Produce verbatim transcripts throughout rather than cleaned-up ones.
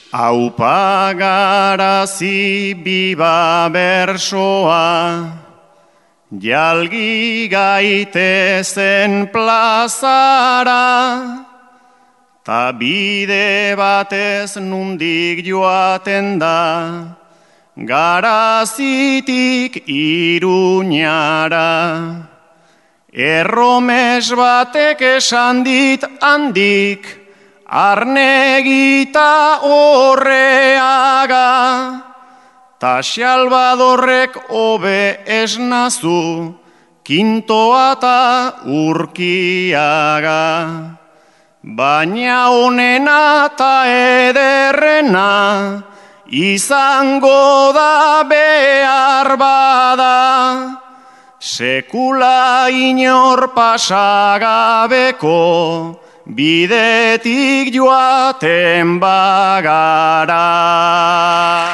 Aupa garazi biba bersoa, jalgi gaitezen plazara, ta bide batez nundik joaten da, garazitik Iruñara. Erromes batek esan dit handik, Arnegita Orreaga, ta Salvadorrek hobe esnazu, Kintoa ta Urkiaga. Baina honena ta ederrena, izango da behar bada, sekula inor pasagabeko, bidetik joaten bagara.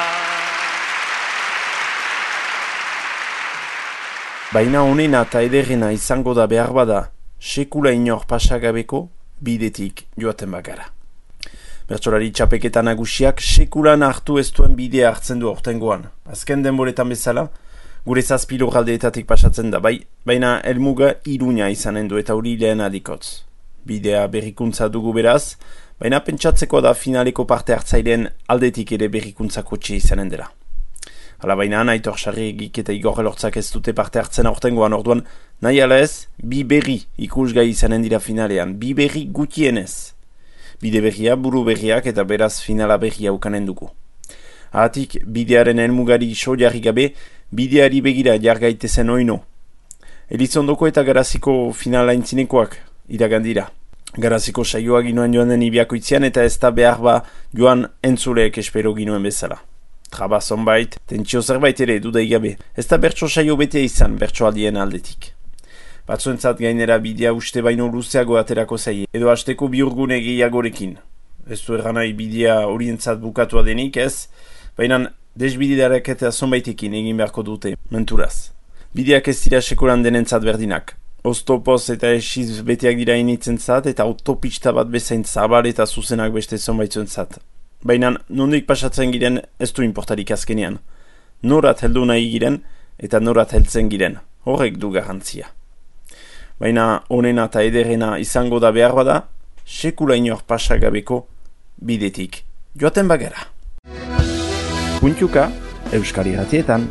Baina honena eta ederrena izango da behar bada, sekula inor pasagabeko, bidetik joaten bagara. Bertsolari txapeketa nagusiak sekulan hartu ez duen bidea hartzen du aurtengoan. Azken denboretan bezala, gure zazpi lurraldeetatik pasatzen da, bai, baina helmuga Iruña izanen du eta hori lehen adikotz. Bidea berrikuntza dugu beraz, baina pentsatzeko da finaleko parte hartzaileen aldetik ere berrikuntzako txe izanen dela. Hala baina, Aitor Sarregik eta Igor Elortzak ez dute parte hartzen aurtengoan, orduan nahi ala ez, bi berri ikusgai izanen dira finalean, bi berri gutienez. Bide berria, buru berriak eta beraz finala berria ukanen dugu. Ahatik, bidearen helmugari so jarri gabe, bideari begira jargaitezen oino. Elizondoko eta Garaziko finala intzinekoak iragandira. Garaziko saioa ginoen joan den ibiako itzian eta ez da behar ba joan entzuleek espero ginoen bezala. Traba zonbait, tentsio zerbait ere dudai gabe. Ez da bertso saio betea izan bertsoaldien aldetik. Batzuentzat gainera bidea uste baino luzeago aterako zaie, edo hasteko biurgune gehiagorekin. Ez du erranai bidea horientzat bukatua denik ez, baina desbidearak eta zonbaitekin egin beharko dute, menturaz. Bideak ez dira sekulan denentzat berdinak. Oztopoz eta esiz beteak dira initzen-zat eta autopista bat bezain zabal eta zuzenak beste zonbaitzuen-zat. Baina nondik pasatzen giren ez du importarik azkenean. Norat heldu nahi giren eta norat heltzen giren. Horrek du garantzia. Baina honena eta ederrena izango da behar bada, sekula inor pasagabeko bidetik joaten bagara. Puntuka, Euskal Irratietan.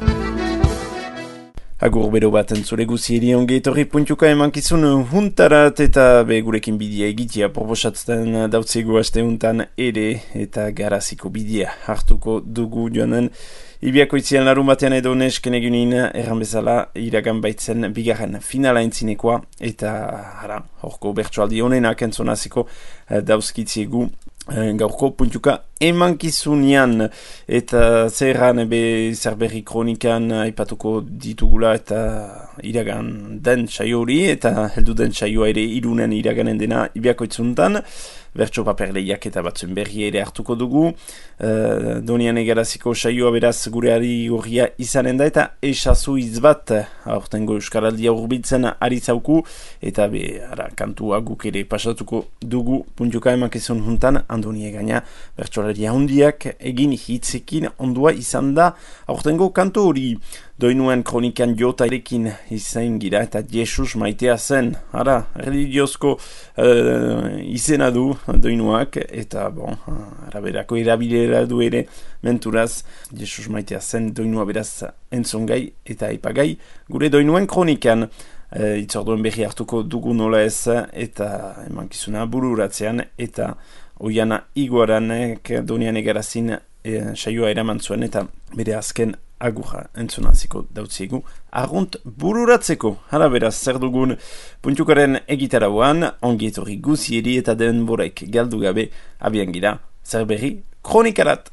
Agur bero bat entzule guzieri onge etorri puntuka emankizun huntarat eta be gurekin bidea egitea proposatzen dautzego aste huntan ere eta Garaziko bidea hartuko dugu joanen. Ibiako itzian larun batean edo nesken egunin erran bezala iragan baitzen bigarren finala entzinekoa eta hara, horko bertsoaldi honenak entzonaziko dauzkitziegu gaurko puntuka emankizunian eta zerran ebe zerberri kronikan aipatuko ditugula eta iragan den saio hori eta heldu den saioa ere irunen iraganen dena ibiako itzuntan. Bertso paperleiak eta batzuen berri ere hartuko dugu. Uh, Donian Garaziko saioa beraz gureari gorria izanen da eta esazu izbat aurtengo Euskaraldia urbiltzen ari zauku eta be, ara, kantua guk ere pasatuko dugu puntuka emankizun juntan Andonie gaina bertsolaria hundiak egin hitzekin ondua izan da aurtengo kantu hori. Doinuen kronikan jota erekin izan gira eta Jesus maitea zen. Ara, religiozko uh, izena du doinuak eta bon, araberako erabilera du ere menturaz Jesus maitea zen doinua beraz entzongai eta aipagai gure doinuen kronikan. Uh, itzorduen berri hartuko dugu nola ez eta emankizuna bururatzean eta oiana iguaranek Donian Garazin eh, saioa eraman zuen eta bere azken agurra entzunaziko dautziegu argunt bururatzeko. Hala beraz, zer dugun puntukaren egitarauan, ongietorri guzieri eta denborek galdu gabe abian gira, zer berri kronikarat.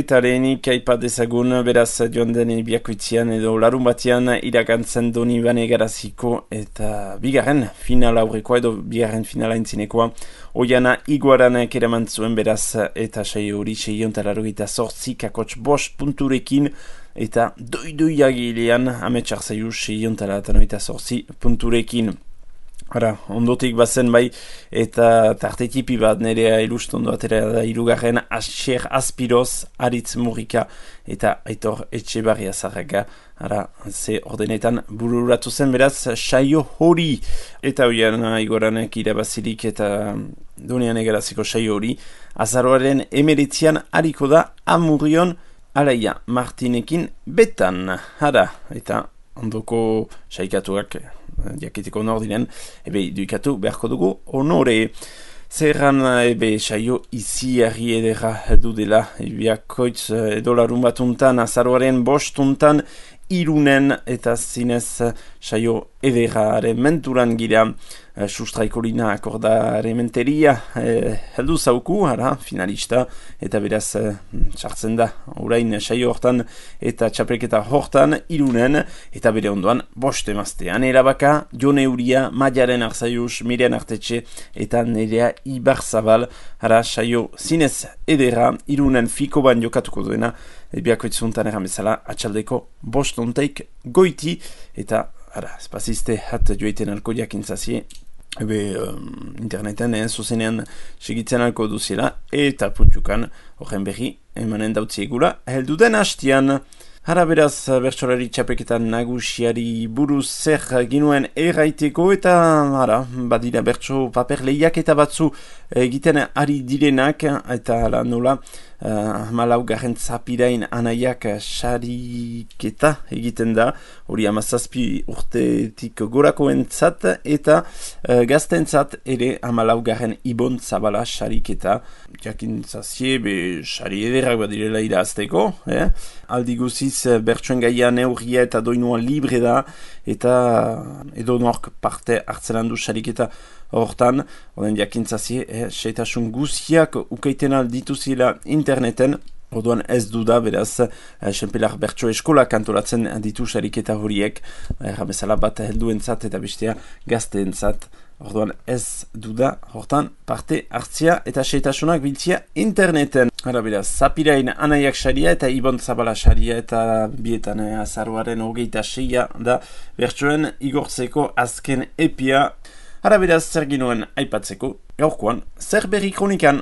eta lehenik aipat dezagun, beraz joan den biakoitzian edo larun batean iragantzen Doni Bane Garaziko eta bigarren final aurrekoa edo bigarren finala intzinekoa Oiana Iguaranek eraman zuen beraz eta saio hori seiontararo eta zortzi kakotx bost punturekin eta doidoiagilean ametsar zaio seiontara eta noita zortzi punturekin. Hara, ondotik bazen bai, eta tartetipi bat nerea ilustondo atera da irugarren Asier Aspiroz, Aritz Murika eta Aitor Etxebarria Zarraga. Hara, ze ordenetan bururatu zen beraz saio hori. Eta hoian Igoranek irabazirik eta Donian Egaraziko saio hori. Azaroaren emeretzian hariko da Amurrion Alaia Martinekin betan. Hara, eta ondoko saikatuak jakiteko honor diren, ebe duikatu beharko dugu honore. Zerran ebe saio iziarri edera heldu dela, biakoitz edo larun batuntan, azaroaren bostuntan, Irunen eta zinez saio ederaren menturan gira e, sustraikolina akordare menteria e, heldu zauku, ara, finalista, eta beraz sartzen da orain saio hortan eta txapelketa hortan Irunen, eta bere ondoan bost emaztean erabaka, Jone Uria, Maialen Arzaius, Miren Artetxe eta Nerea Ibarzabal, ara, saio zinez edera Irunen fiko ban jokatuko duena, biakoitzuntan eran bezala atxaldeko bost ontaik goiti, eta ara, espaziste hat joiten alko jakintzazie, ebe um, interneten eh, zuzenean segitzen alko duziela, eta puntukan horren berri emanen dautziegula helduden hastian. Hara beraz, bertsolari txapeketan nagusiari buruz zer ginuen erraiteko eta hara, badira bertso paper lehiak eta batzu egiten ari direnak eta ala nola uh, malau garen zapirain anaiak sariketa egiten da, hori amazazpi urtetik gorakoentzat eta uh, gaztentzat ere amalau garen ibon zabala sariketa. Jakintzazie, be sari ederrak badirela irazteko, eh? Aldi guziz bertsuen gaia neurria eta doinua libre da eta edo nork parte hartzen du sariketa hortan, oden jakintzazie, eh? Seitasun guziak ukaiten aldituzila interneten, orduan ez du da, beraz, eh, senpelar bertso eskola kantolatzen ditu sariketa horiek, eh, bezala bat helduentzat eta bestea gazteentzat. Orduan ez duda hortan parte hartzia eta seitasunak biltzia interneten. Hara beraz, Zapirain anaiak saria eta Ibon Zabala saria eta bietan eh, azaruaren hogeita seia da bertsoen igortzeko azken epia. Hara beraz, zer ginuen aipatzeko, gaurkoan, zer berri kronikan.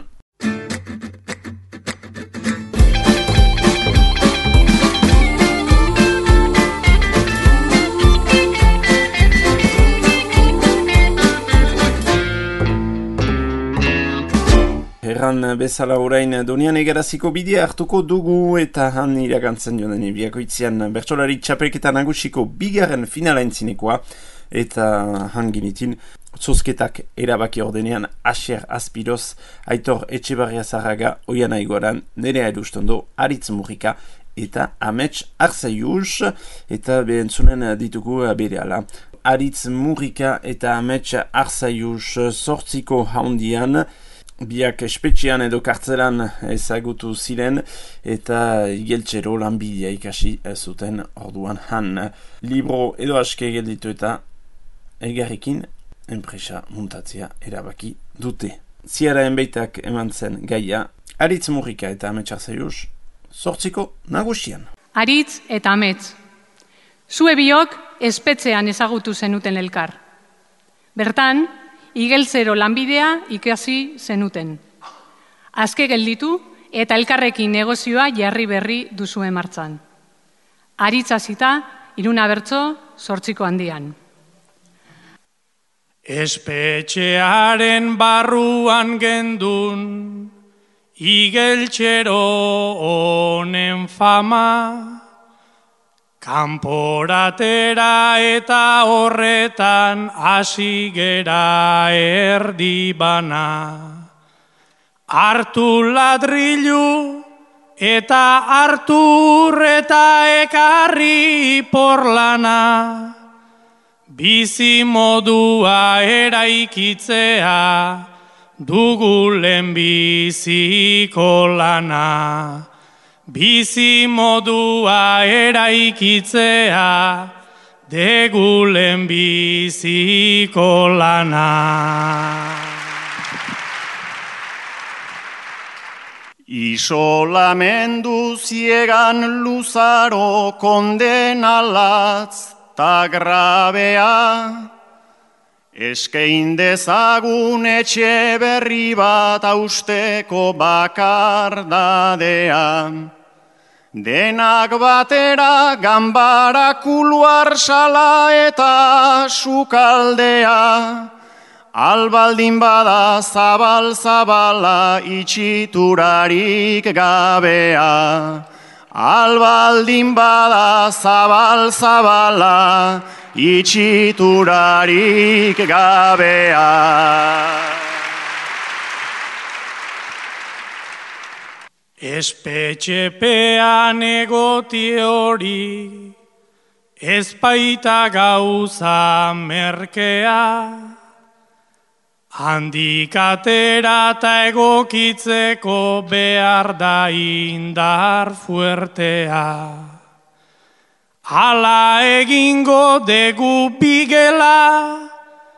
Erran bezala orain Donian Egaraziko bidea hartuko dugu eta han iragantzen joan den biakoitzean bertsolari txapelketa nagusiko bigarren finala entzinekoa eta han ginitin zozketak erabaki ordenean Asier Aspiroz, Aitor Etxebarria Zarraga, Oiana Iguaran, Nerea Elustondo, Aritz Murika eta Amets Arzaius eta behentzunen ditugu berehala. Aritz Murika eta Amets Arzaius zortziko haundian, biak espetxean edo kartzelan ezagutu ziren eta igeltxero lanbidea ikasi zuten orduan han. Libro edo aske gelditu eta elgarrekin enpresa muntatzea erabaki dute. Ziara enbeitak eman zen gaia, Aritz Murika eta Amets Arzaius zortziko nagusian. Aritz eta Amets, zue biok espetxean ezagutu zenuten elkar. Bertan, igeltzero lanbidea ikasi zenuten. Azke gelditu eta elkarrekin negozioa jarri berri duzue martzan. Aritz hasita, Iruna bertso, zortziko handian. Espetxearen barruan gendun, igeltxero honen fama, kanporatera eta horretan hasi gera erdi bana. Hartu ladrilu eta hartu eta ekarri porlana. Bizi modua eraikitzea dugu lehenbiziko lana. bizi modua eraikitzea, degulen biziko lana. Isolamendu ziegan luzaro kondenalatz ta grabea, eskein dezagun etxe berri bat austeko bakardadea. Denak batera ganbara kuluar sala eta sukaldea, albaldin bada zabal-zabala itxiturarik gabea. Albaldin bada zabal-zabala itxiturarik gabea. Espetxepean egoti hori, ez baita gauza merkea, handik atera eta egokitzeko behar da indar fuertea. Hala egingo degu bigela,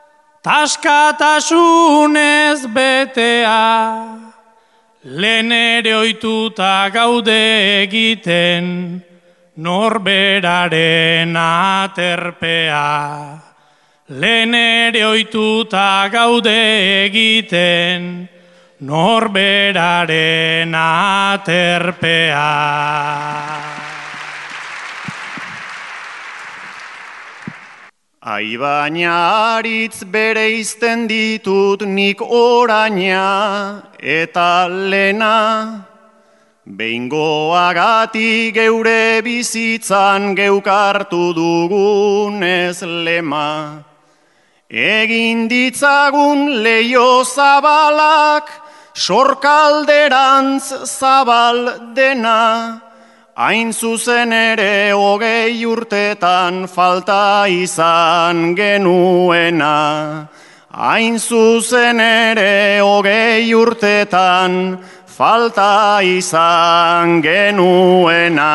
taskatasunez betea, lehen ere ohituta gaude egiten norberaren aterpea. Lehen ere ohituta gaude egiten norberaren aterpea. Ai baina aritz bereizten ditut nik oraina eta lena, behingoagatik geure bizitzan geukartu dugunez lema. Egin ditzagun leio zabalak, sorkalderantz zabal dena, hain zuzen ere hogei urtetan falta izan genuena. Hain zuzen ere hogei urtetan falta izan genuena.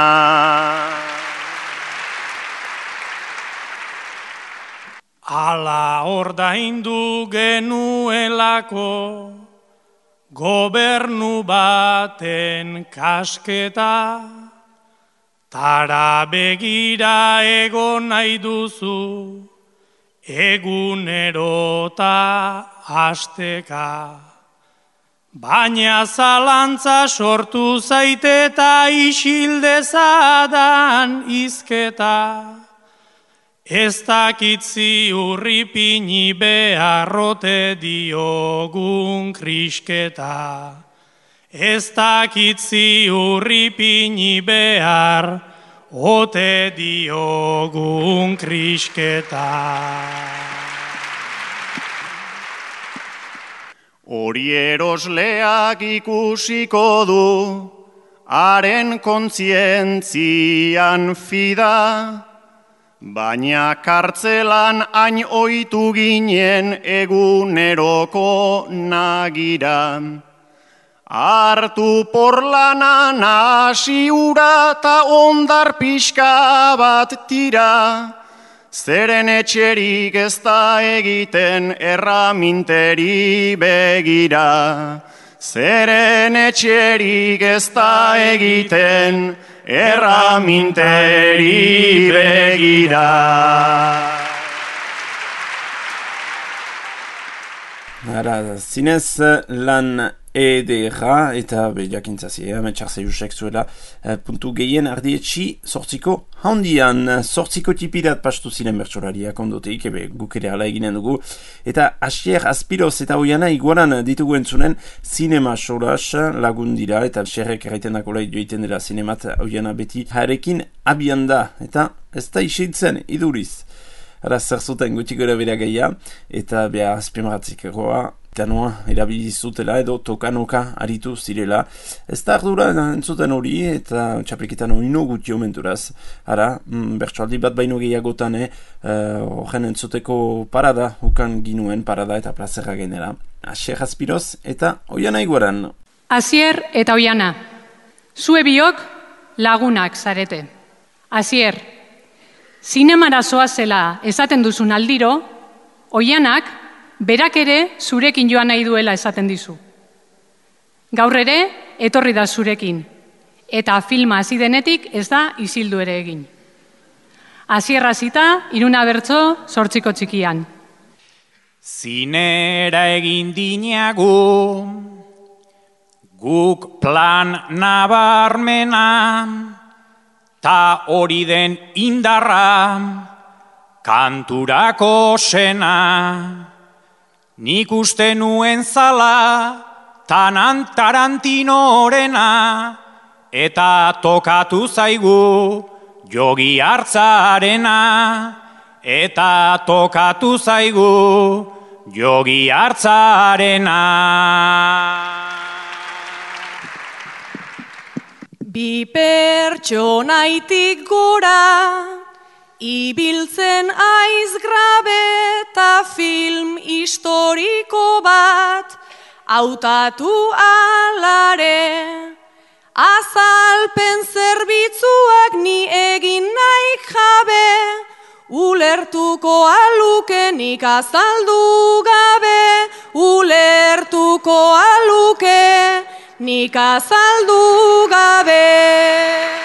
Ala ordaindu genuelako gobernu baten kasketa, tara begira egon nahi duzu egunerota asteka. Baina zalantza sortu zaiteta isildezadan izketa, ez dakitzi urripini beharrote diogun krisketa. Ez dakitzi urripini behar ote diogun krisketa. Hori erosleak ikusiko du, haren kontzientzian fida, baina kartzelan hain ohitu ginen eguneroko nagira. Hartu porlana nasi ura ta ondar pixka bat tira, zeren etxerik ez da egiten erraminteri begira. Zeren etxerik ez da egiten erraminteri begira. Ara, zinez lan ederra eta behiakintzazia, metxarze jusek zuela puntu gehien ardietxi sortziko handian, sortziko tipidat pastu ziren bertsolariak ondotik, ebe guk ere ala eginen dugu, eta Asier Azpiroz eta Oiana iguaran ditugu entzunen zinema solas lagun dira, eta Asierrek erraiten dakola joiten dela zinemat Oiana beti harekin abian da, eta ez da isiltzen iduriz. Ara zer zuten gutik gara bera gaia, eta beha azpimaratzik egoa, eta noa erabilizutela edo tokanoka aritu zirela. Ez da ardura entzuten hori, eta txapliketan oino guti omenturaz. Ara, mm, bertsoaldi bat baino gehiagotan, horren uh, entzuteko parada, ukan ginuen parada eta plazerra genera. Asier Azpiroz eta Oiana iguaran. Asier eta Oiana, zue biok lagunak zarete. Asier, zinemara zoazela esaten duzun aldiro, Oianak berak ere zurekin joan nahi duela esaten dizu. Gaur ere etorri da zurekin, eta filma hasi denetik ez da isildu ere egin. Asier hasita, Iruna bertso, zortziko txikian. Zinera egin dinagu, guk plan nabarmena, ta hori den indarra, kanturako sena. Nik uste nuen zala, tanan Tarantinorena, eta tokatu zaigu Jogi Hartzarena, eta tokatu zaigu Jogi Hartzarena. Bi pertsonaitik gora, ibiltzen aiz grabe eta film historiko bat, hautatu alare, azalpen zerbitzuak ni egin nahi jabe, ulertuko alukenik azaldu gabe, ulertuko aluke nik azaldu gabe.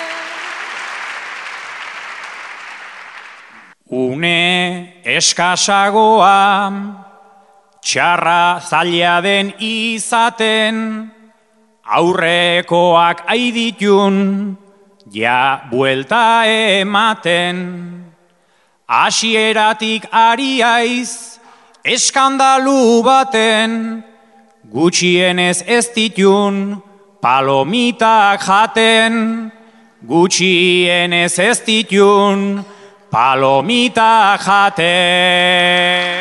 Une eskasagoa, txarra zaila den izaten, aurrekoak aiditun, ja buelta ematen. Hasieratik ari aiz, eskandalu baten, gutxienez ez ditun, palomitak jaten, gutxienez ez ditun, palomitak jaten.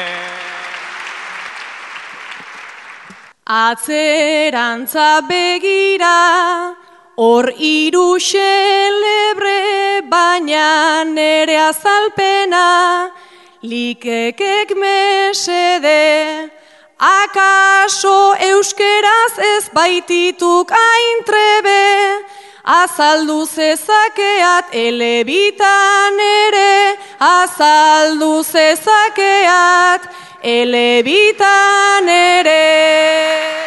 Atzerantza begira, hor hiru xelebre, baina nere azalpena, likekek mesede, akaso euskeraz ez baitituk aintrebe, azaldu zezakeat elebitan ere, azaldu zezakeat elebitan ere.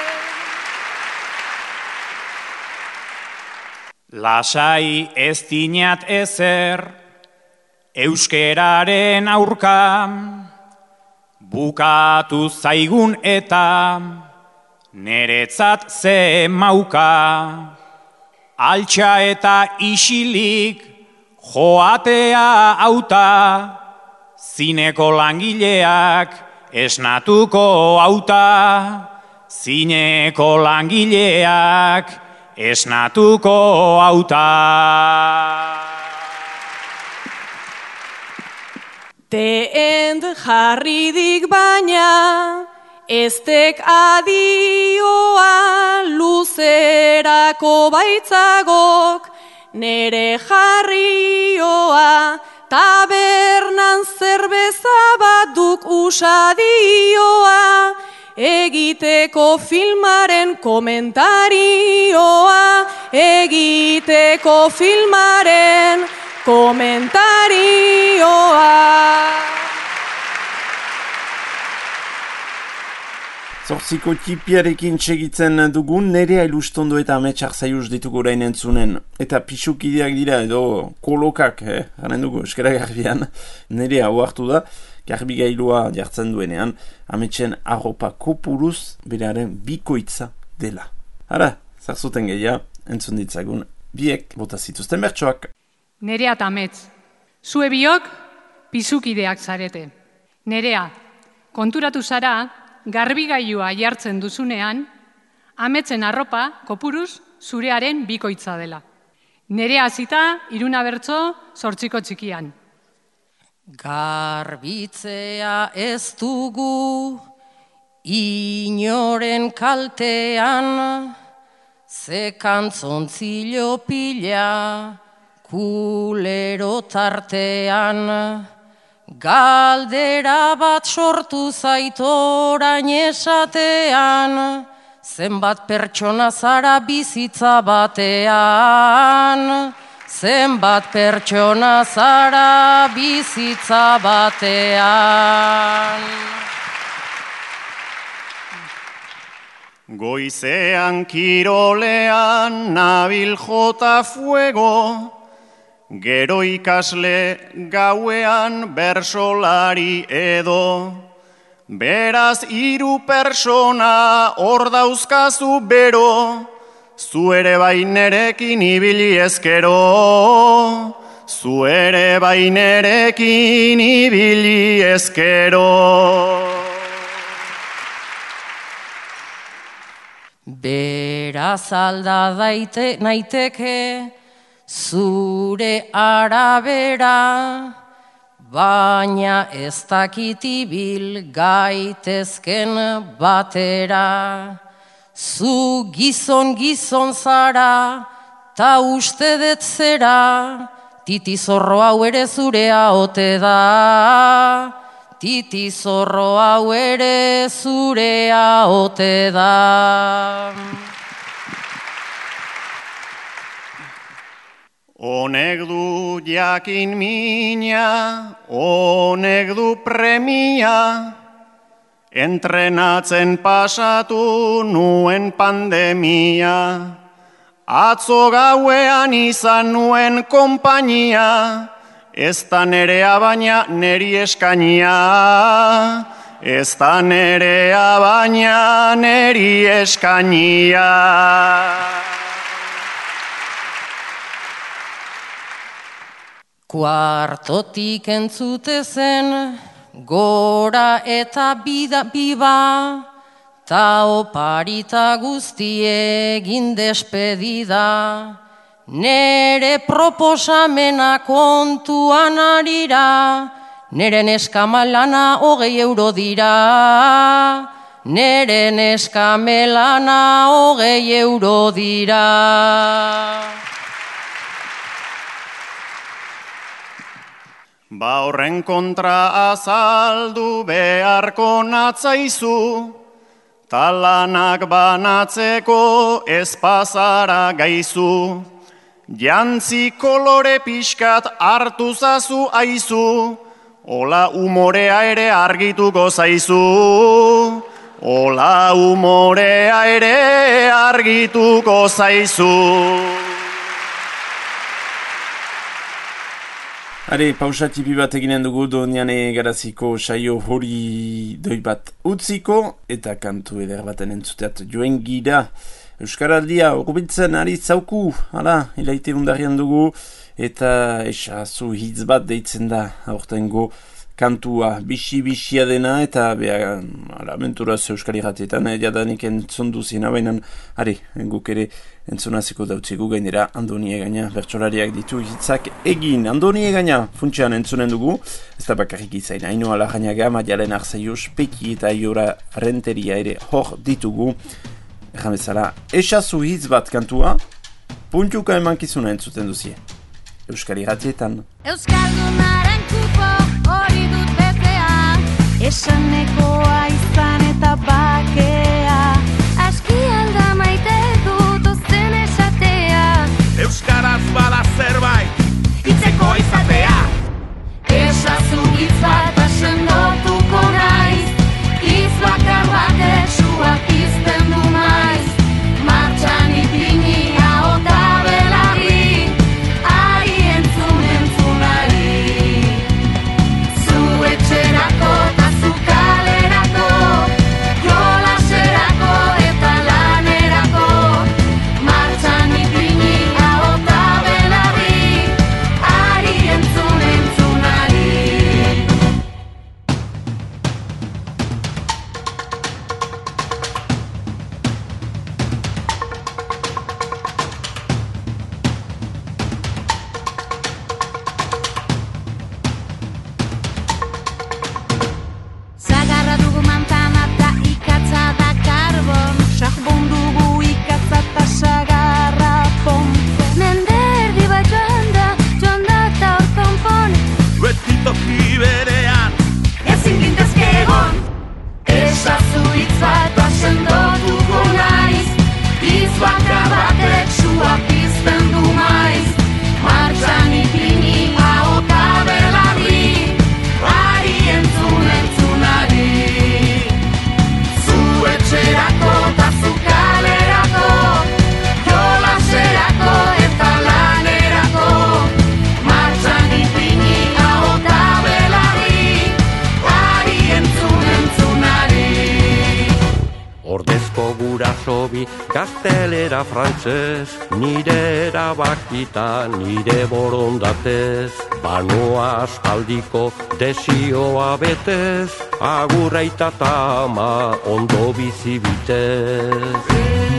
Lasai ez dinat ezer, euskeraren aurka, bukatu zaigun eta neretzat ze mauka. Altxa eta isilik joatea auta, zineko langileak esnatuko auta, zineko langileak esnatuko auta. Teend jarridik baina, eztek adioa luzerako baitzagok, nere jarrioa tabernan zerbeza bat duk usadioa, egiteko filmaren komentarioa, egiteko filmaren komentarioa. Zortziko tipiarekin txegitzen dugun, Nerea Ilustondo eta Ametsak Zaiuz ditugu orain entzunen. Eta pixukideak dira, edo kolokak, eh, garen dugu, eskera garbian. Nerea ohartu da, garbi gailua jartzen duenean, Ametsen arropa kopuruz, beraren bikoitza dela. Hara, zarzuten gehia, entzun ditzagun, biek bota zituzten bertsoak. Nerea eta Amets, zue biok pisukideak zarete. Nerea, konturatu zara, garbigailua jartzen duzunean, Ametsen arropa kopuruz zurearen bikoitza dela. Nerea hasita, Iruna bertso, zortziko txikian. Garbitzea ez dugu inoren kaltean, ze kantzontzilo pila kulero tartean, galdera bat sortu zaitorain esatean, zenbat pertsona zara bizitza batean, zenbat pertsona zara bizitza batean. Goizean kirolean nabil jota fuego, gero ikasle gauean bersolari edo. Beraz hiru persona hor dauzkazu bero, zu ere bainerekin ibili ezkero, zu ere bainerekin ibili ezkero. Beraz alda daite naiteke zure arabera, baina ez dakit ibil gaitezken batera. Zu gizon gizon zara, ta uste dut zera, titi zorro hau ere zurea ote da. Titi zorro hau ere zurea ote da. Honek du jakin mina, honek du premia, entrenatzen pasatu nuen pandemia. Atzo gauean izan nuen konpainia, ez da nerea baina neri eskainia. Ez da nerea baina neri eskainia. Kuartotik entzute zen, gora eta bida biba, ta oparita guztie egin despedida. Nere proposamena kontuan arira, nere neskamalana hogei euro dira. Nere neskamelana hogei euro dira. Ba horren kontra azaldu beharko natzaizu, talanak banatzeko ez pasara gaizu. Jantzi kolore pixkat hartu zazu aizu, hola umorea ere argituko zaizu. Hola umorea ere argituko zaizu. Are, pausa tipi bat eginen dugu Doniane Garaziko saio hori doi bat utziko, eta kantu eder baten entzuteat joen gira. Euskaraldia horbiltzen ari zauku, hala, ilaite undarrian dugu, eta esazu hitz bat deitzen da aurtengo kantua bisi-bisia dena, eta beha, hala, menturaz Euskari Ratietan, jadanik entzun duzina, baina, ari, guk ere entzunaziko dautzigu gainera Andoni Egaña, bertsolariak ditu hitzak egin. Andoni Egaña funtsean entzunen dugu, ez da bakarrik izain, haino Larrañaga, Maialen Arzaius, Peki eta Iora Renteria ere hor ditugu. Ejan bezala, esazu hitz bat kantua, puntuka emankizuna entzuten duzie. Euskari Ratietan. Euskaldunaren kupo hori dut betea, esanekoa izan eta bakea, aski alda maite dut ozen esatea. Euskaraz bada zerbait, hitzeko izatea. Esazu hitz bat asendotuko naiz, hitz bakar batek suak izten du maiz. Martxan ipini hau eta belarri, ari entzun entzunari. Zu etxerako eta zu kalera gaztelera frantzez, nire erabakita, nire borondatez, banoa aspaldiko desioa betez, agur aita ta ama ondo bizi bitez.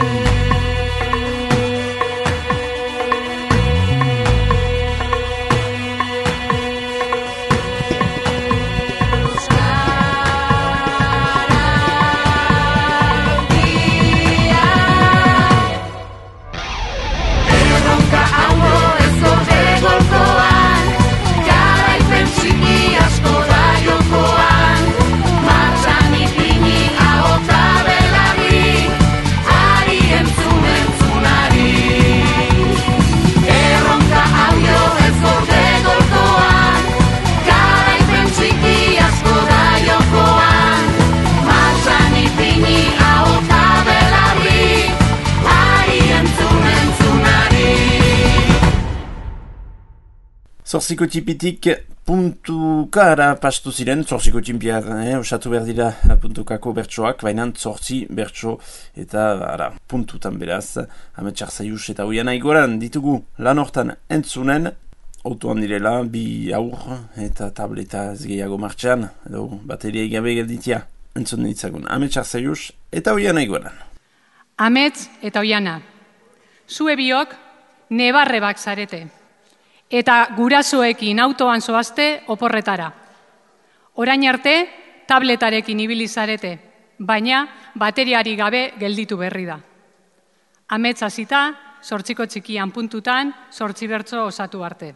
Zorziko tipitik puntukara pastu ziren, zorziko timpiar, eh, osatu behar dira puntukako bertsoak, baina zortzi bertso eta ara, puntutan beraz, Ametsar Zaius eta Oiana Igoran ditugu lan hortan entzunen, autoan direla, bi aur eta tableta ez gehiago martxan, edo bateria igabe gelditia, entzun ditzagun, Ametsar Zaius eta Oiana Igoran. Amets eta Oiana, zue biok nebarrebak zarete. Eta gurasoekin autoan zoazte oporretara. Orain arte, tabletarekin ibili zarete, baina bateriari gabe gelditu berri da. Amets hasita, zortziko txikian puntutan, zortzi bertso osatu arte.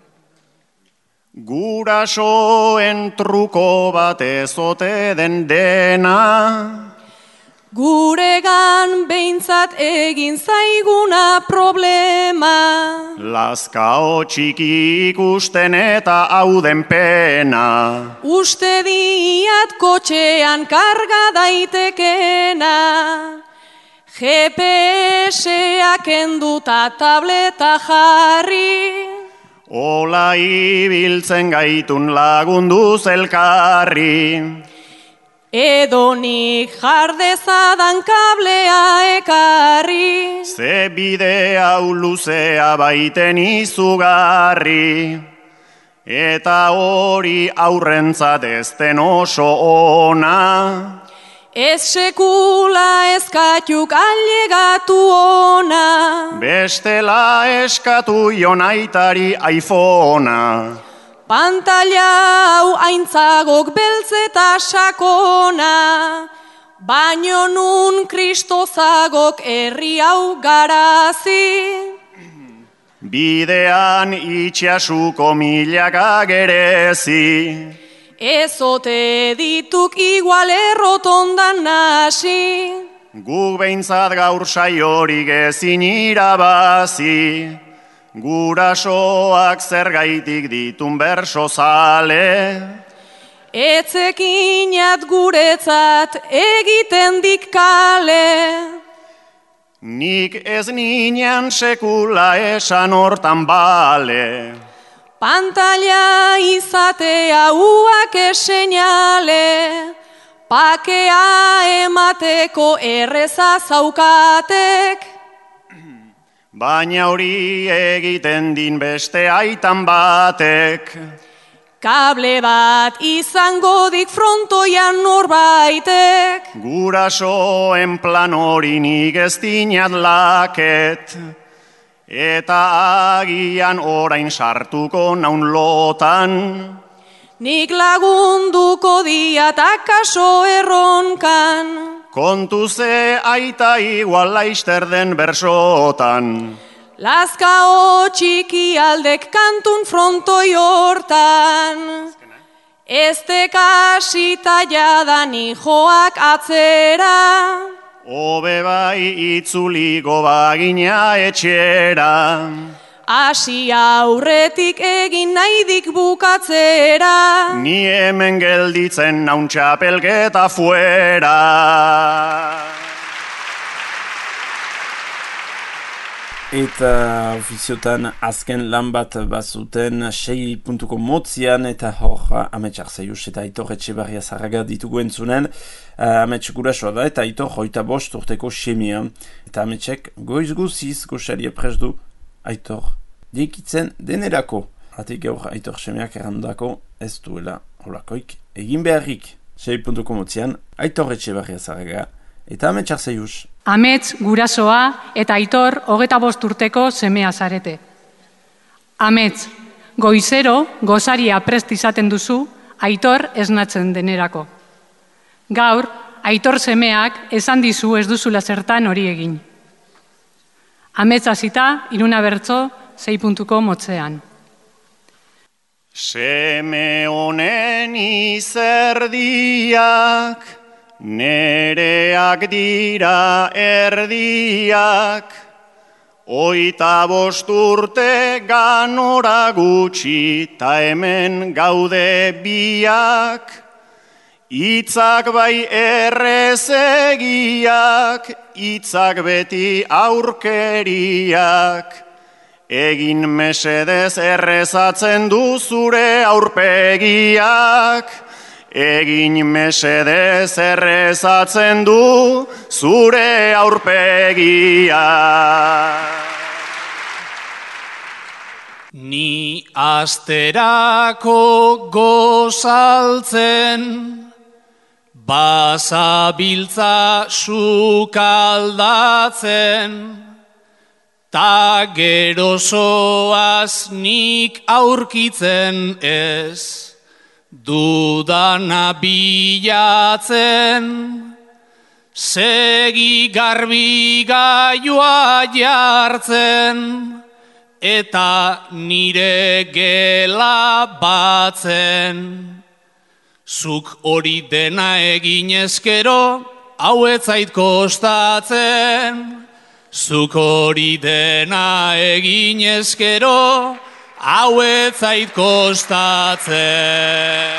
Gurasoen truko bat ezote den dena, guregan behintzat egin zaiguna problema. Lazkao txiki ikusten eta hauden pena. Uste diat kotxean karga daitekena. G P S-ak enduta tableta jarri. Ola ibiltzen gaitun lagunduz elkarri. Edonik jardezadan kablea ekarri. Ze bide hau luzea baiten izugarri. Eta hori aurrentzat ezten oso ona. Ez sekula eskatuk ailegatu ona. Bestela eskatu jonaitari iPhonea. Pantalla hau aintzagok beltz eta sakona, baino nun kristozagok herri hau garazi. Bidean itxasuko milaka gerezi. Ezote dituk igual errotondan nasi. Guk behintzat gaur saiorik ezin irabazi. Gurasoak zergaitik ditun berso zale. Etzekinat guretzat egiten dik kale. Nik ez ninean sekula esan hortan bale. Pantalla izatea uak esenale. Pakea emateko erreza zaukatek. Baina hori egiten din beste aitan batek. Kable bat izango dik frontoian norbaitek. Gurasoen plan hori nik ez dinat laket. Eta agian orain sartuko naun lotan. Nik lagunduko diat akaso erronkan. Kontu ze aita igual laister den bersotan. Lazkao txiki aldek kantun frontoi hortan. Ezte kasita jadan joak atzera. Obe bai itzuliko bagina etxera. Asi aurretik egin nahidik bukatzera. Ni hemen gelditzen naun txapelketa fuera. Eta ofiziotan azken lan bat bazuten sei puntuko motzian eta hor Ametsak Zaius eta Aitor Etxebarria Zarraga ditugu entzunen. Uh, Amets gurasoa da eta Aitor hoita bost urteko semia. Eta Ametsek goiz guziz goxaria presdu Aitor dikitzen denerako. Hatik gaur Aitor semeak errandako ez duela holakoik egin beharrik. sei puntuko motzian Aitor Etxebarria Zarraga eta Ametsak Zaius. Amets gurasoa eta Aitor hogeta bost urteko semea zarete. Amets, goizero gozaria prest izaten duzu, Aitor esnatzen denerako. Gaur, Aitor semeak esan dizu ez duzula zertan hori egin. Amets hasita, iruna bertso, sei puntuko motzean. Seme honen izerdiak, nereak dira erdiak, oita bost urte ganora gutxi, ta hemen gaude biak, hitzak bai errezegiak, hitzak beti aurkeriak, egin mesedez errezatzen du zure aurpegiak, egin mesedez errezatzen du zure aurpegia. Ni asterako gozaltzen, bazabiltza sukaldatzen, ta gerozoaz nik aurkitzen ez. Dudana bilatzen, segi garbi gaioa jartzen, eta nire gela batzen. Zuk hori dena egin ezkero, hau ez zait kostatzen. Zuk hori dena egin ezkero, hau ez zait kostatzen.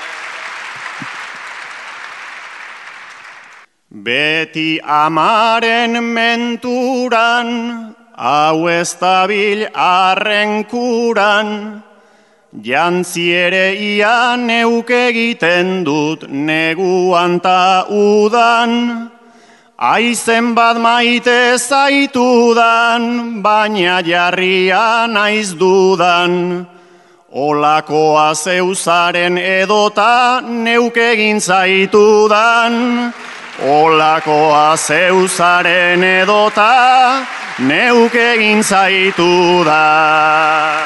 Beti amaren menturan, hau ez dabil arrenkuran, jantzi ere ia neuk egiten dut neguan ta udan, aizen bat maite zaitudan, baina jarria naiz dudan. Olakoa zeuzaren edota neuk egin zaitudan. Olakoa zeuzaren edota neuk egin zaitudan.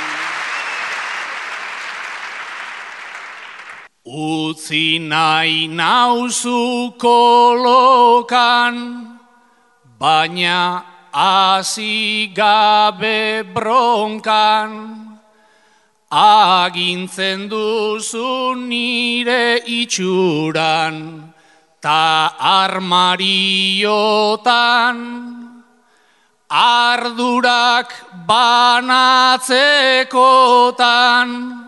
Utzi nahi nauzu kolokan, baina hasi gabe bronkan, agintzen duzu nire itxuran, ta armariotan, ardurak banatzekotan,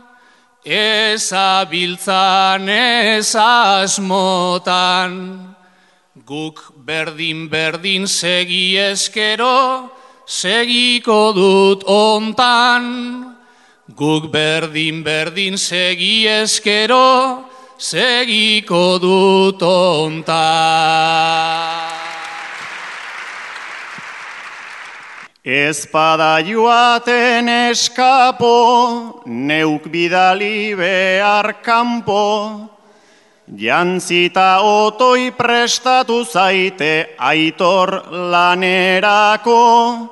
ezabiltzan ez asmotan, guk berdin-berdin segi eskero, segiko dut ontan. Guk berdin-berdin segi eskero, segiko dut ontan. Ezpada joaten eskapo, neuk bidali behar kanpo, jantzita otoi prestatu zaite Aitor lanerako,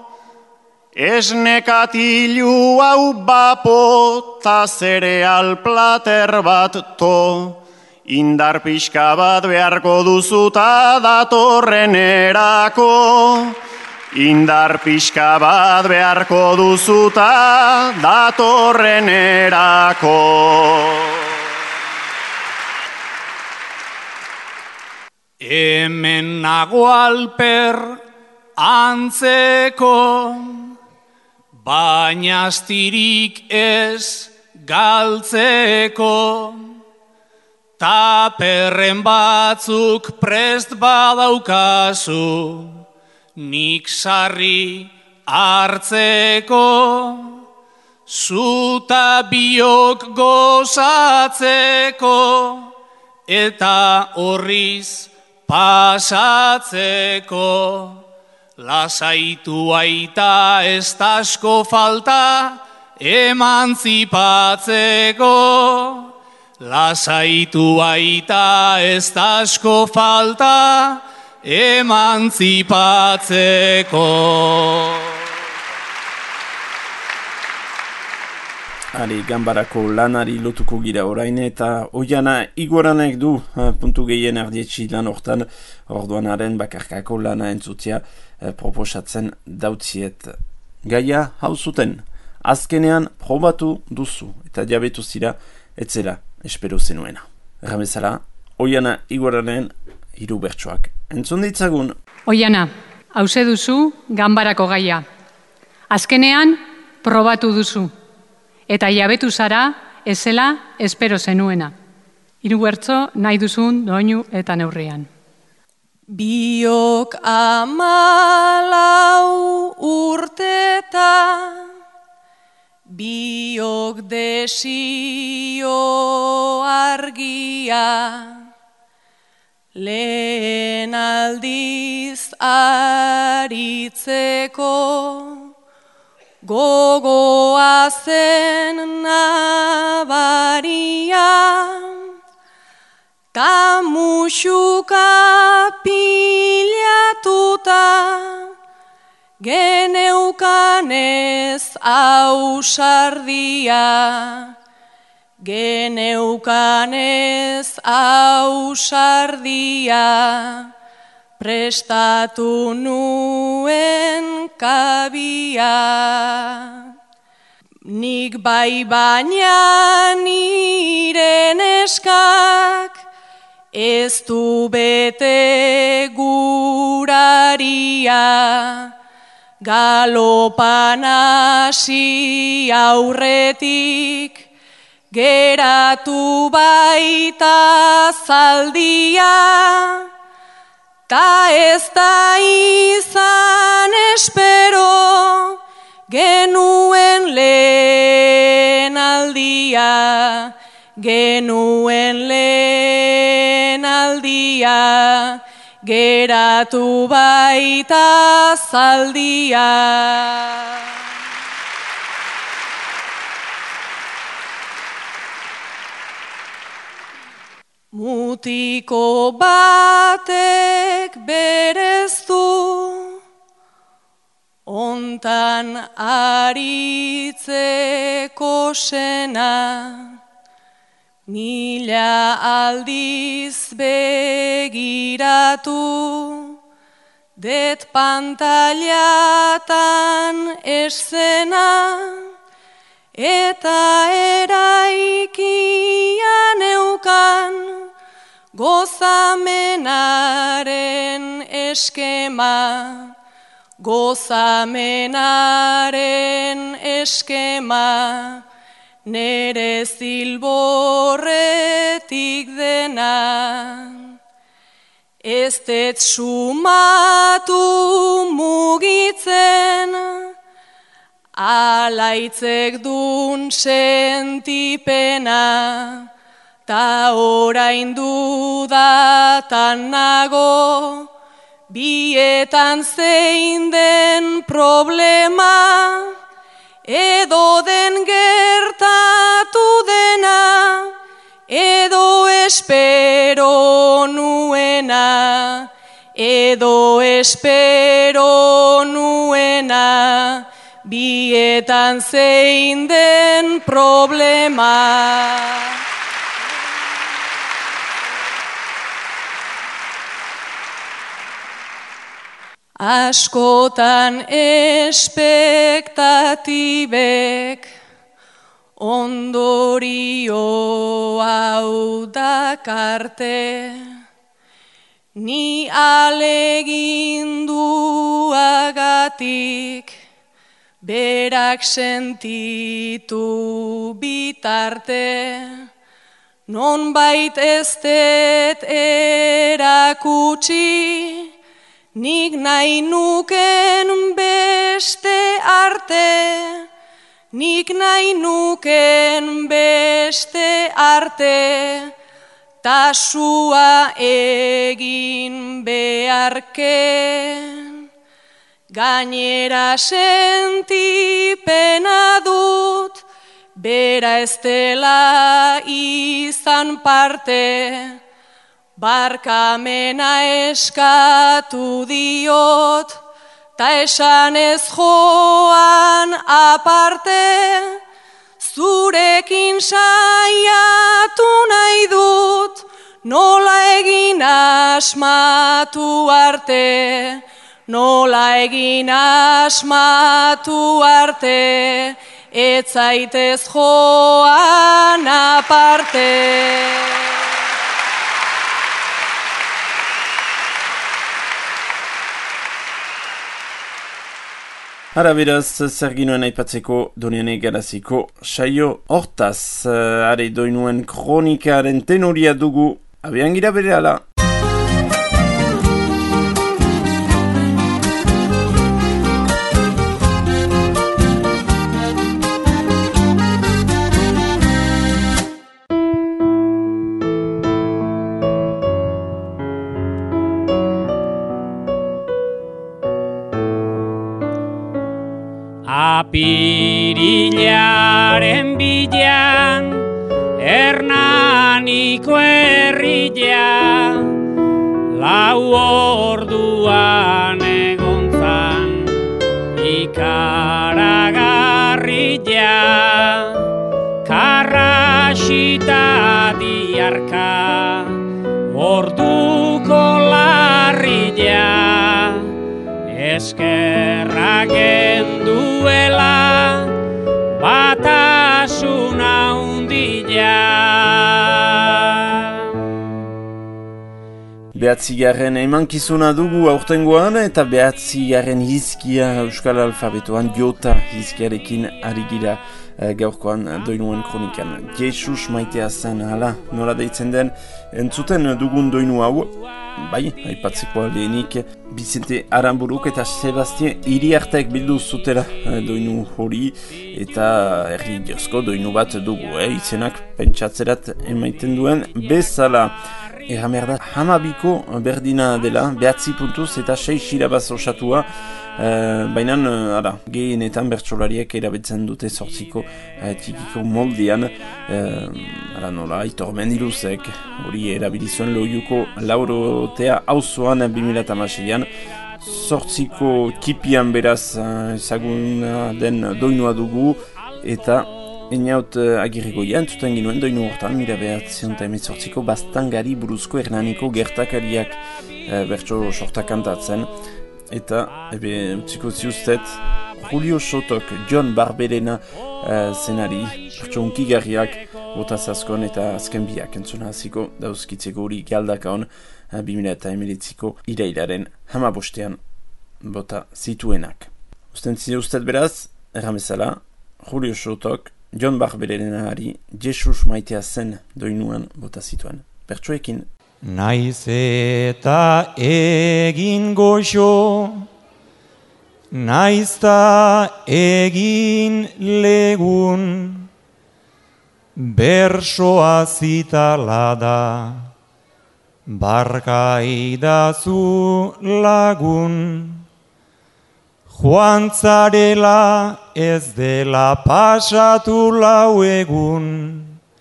esnekatilu hau bapo, ta zereal plater bat to, indar pixka bat beharko duzuta datorrenerako. Indar pixka bat beharko duzuta datorrenerako. Hemen nago alper antzeko, baina astirik ez galtzeko. Taperren batzuk prest badaukazu, nik sarri hartzeko, zuta biok gozatzeko, eta horriz pasatzeko. Lasaitu aita ez da asko falta emantzipatzeko. Lasaitu aita ez da asko falta emantzipatzeko. Ari ganbarako lanari lotuko gira orain eta Oiana Igoranek du puntu gehien erdietxi lan hortan, orduanaren bakarkako lana entzutia proposatzen dautziet. Gaia hau zuten, azkenean probatu duzu eta jabetu zira etzela espero zenuena. Erramezala, Oiana Igoranen hiru bertsoak entzun ditzagun. Oiana, hauze duzu ganbarako gaia. Azkenean probatu duzu. Eta jabetu zara, ezela, espero zenuena. Hiru bertso nahi duzun doinu eta neurrian. Biok amalau urteta, biok desio argia, lehen aldiz aritzeko, gogoa zen nabaria, ta musuka pilatuta, geneukanez ausardia, geneukanez ausardia, prestatu nuen kabia. Nik bai baina nire neskak ez du bete guraria. Galopan hasi aurretik geratu baita zaldia. Ta ez da izan espero genuen lehen aldia, genuen lehen aldia, geratu baita zaldia. Mutiko batek bereztu, ontan aritzeko sena, mila aldiz begiratu, det pantailatan esena, eta eraikian eukan, gozamenaren eskema, gozamenaren eskema, nere zilborretik dena. Ez det sumatu mugitzen, alaitzek dun sentipena, ta orain dudatan nago, bietan zein den problema, edo den gertatu dena, edo espero nuena, edo espero nuena, bietan zein den problema. Askotan espektatibek ondorio hau dakarte, ni aleginduagatik berak sentitu bitarte, nonbait ez det erakutsi, nik nahi nuken beste aparte, nik nahi nuken beste arte, tasua egin beharken. Gainera sentipena dut, bera ez dela izan parte, barkamena eskatu diot, ta esan ez joan aparte, zurekin saiatu nahi dut, nola egin asmatu arte, nola egin asmatu arte, ez zaitez joan aparte. Ara beraz, zer ginoen aipatzeko Doniane Garaziko saio hortaz, uh, are doinuen kronikaren tenoria dugu, abian gira berehala. Apirilaren bilan, Hernaniko herria, lau orduan egontzan, ikaragarria, karrasita diarka, orduko larria, eskerra genduela, batasuna undila. Behatzigarren emankizuna dugu aurtengoan eta behatzigarren hizkia Euskal Alfabetoan jota hizkiarekin ari gira e, gaurkoan doinuen kronikan. Jesus maitea zen, hala, nola deitzen den, entzuten dugun doinu hau, bai, aipatzeko lehenik, Bizente Aranburuk eta Sebastien Iriartek bildu zutela e, doinu hori, eta herri jozko doinu bat dugu, eh, izenak pentsatzerat emaiten duen bezala. Erramer da, hamabiko berdina dela, behatzi puntuz eta sei silabaz osatua, uh, baina, uh, gehienetan bertsolariak erabetzen dute sortziko uh, txikiko moldean, uh, ara nola, Aitor Mendiluzek, hori erabilizuen loiuko laurotea auzoan bimila hamaseian, sortziko tipian beraz uh, ezaguna den doinua dugu, eta Einaut uh, agirrigoia entzuten ginuen doinu hortan, mila behatzion eta emezortziko Bastangari buruzko Hernaniko gertakariak uh, bertso sorta kantatzen. Eta, ebe, utziko ziustet, Julio Sotok, John Barberena uh, zenari, bertso unkigarriak, botazazkon eta azken biak entzuna hasiko dauzkitzeko hori galdakaon uh, bimila eta emelitziko irailaren hamabostean bota zituenak. Usten ziustet beraz, erramezala, Julio Sotok, John Barberenari Jesus maitea zen doinuan bota zituen. Bertsoekin. Naiz eta egin goxo, naiz ta egin legun, bersoa zitala da, barka idazu lagun. Joan zarela ez dela pasatu lau egun,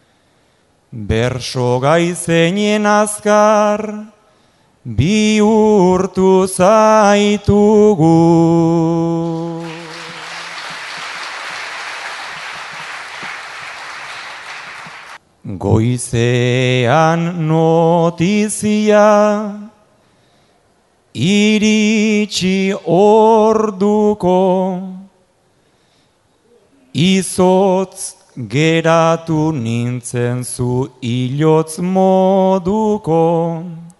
berso gaizenien azkar bihurtu zaitugu. Goizean notizia, iritsi orduko, izotz geratu nintzen zu ilotz moduko,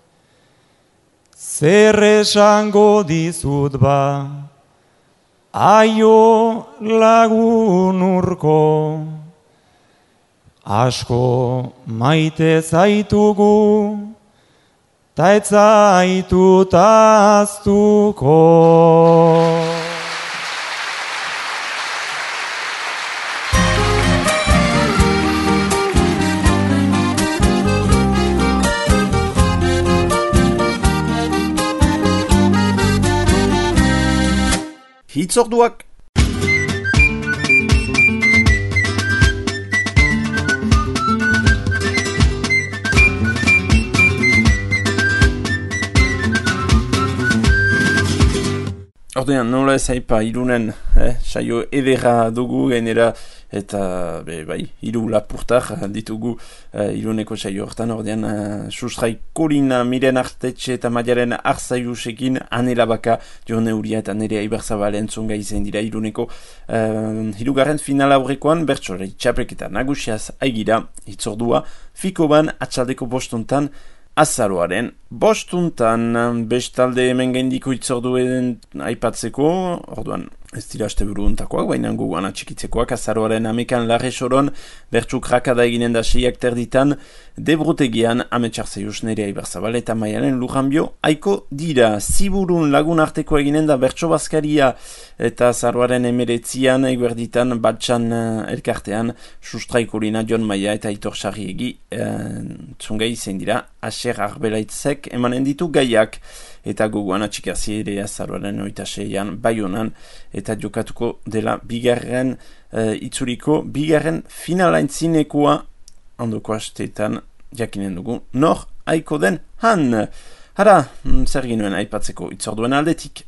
zer esango dizut ba, aio lagun urko, asko maite zaitugu, ta ez zaitut ahaztuko. hitzorduak! Ordean, nola ez haipa irunen, eh, saio edera dugu gainera, eta be, bai, hiru lapurtar ditugu eh, iruneko saio hortan, ordean, uh, sustrai Kolina, Miren Artetxe eta Maialen Arzaiusekin, Anela Baka, Jon Euria eta Nerea Ibarzabal entzunga izan dira iruneko uh, hirugarren finala aurrekoan, bertsolari txapelketa nagusiaz aigira, hitzordua, Fikoban atxaldeko bostuntan, azaroaren bostuntan, bestalde hemen gaindiko hitzorduen aipatzeko, orduan ez dira aste buru untakoak, baina guguan atxikitzekoak, azaroaren amekan larre soron, bertxuk rakada eginen da seiak terditan, debrutegian ametxarzeius Nerea Ibarzabal eta Maialen Lujanbio, aiko dira, ziburun lagun arteko eginen da bertso bazkaria, eta azaroaren emeretzian, eguerditan, batxan elkartean, sustrai Kolina, Jon Maia eta Aitor Sarriegi, eh, zungai zein dira, Aser Arbelaitzek emanen ditu gaiak, eta gogoan atxikazi ere azaroaren oita seian Baionan, eta jokatuko dela bigarren uh, itzuriko, bigarren finalaintzinekoa handoko asteetan jakinen dugu, nor aiko den han. Hara, zer ginuen aipatzeko itzorduen aldetik.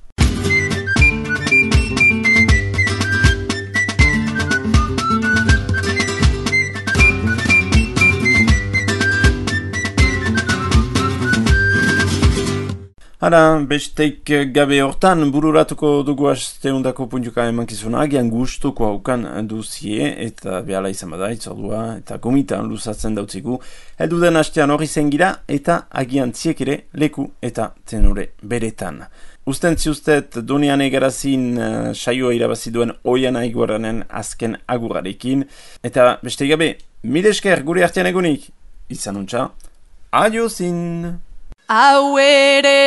Hara, besteik gabe hortan, bururatuko dugu asteundako puntuka emankizuna, agian gustuko haukan duzie, eta behala izan bada, itzordua, eta gomitan luzatzen dautzigu, heldu den astean hori zen gira, eta agian ziek ere leku eta tenore beretan. Usten ziustet Donian egarazin uh, saioa irabazi duen oian aiguaranen azken agurarekin, eta besteik gabe, mil esker gure artean egunik, izan untxa, adio zin! Hau ere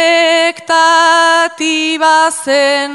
espektatiba zen,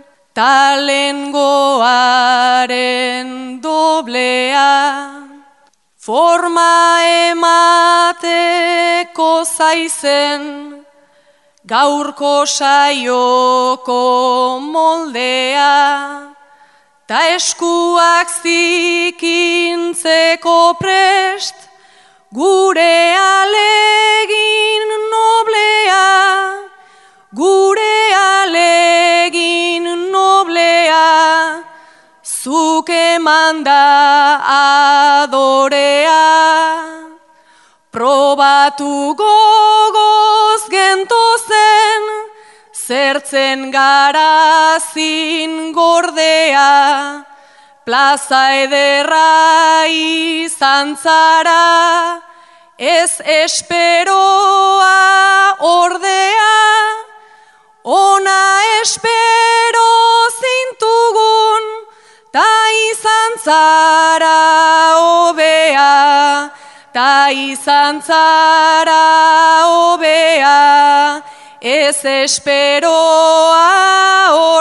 talengoaren doblea, forma emateko zaizen, gaurko saioko moldea, ta eskuak zikintzeko prest, gure alegin noblea, gure alegin noblea, zuk emanda adorea. Probatu gogoz gentozen, zertzen garazin gordea, plaza ederra izan zara, ez esperoa ordea, ona espero zintugun, ta izan zara hobea, ta izan zara hobea, ez esperoa ordea.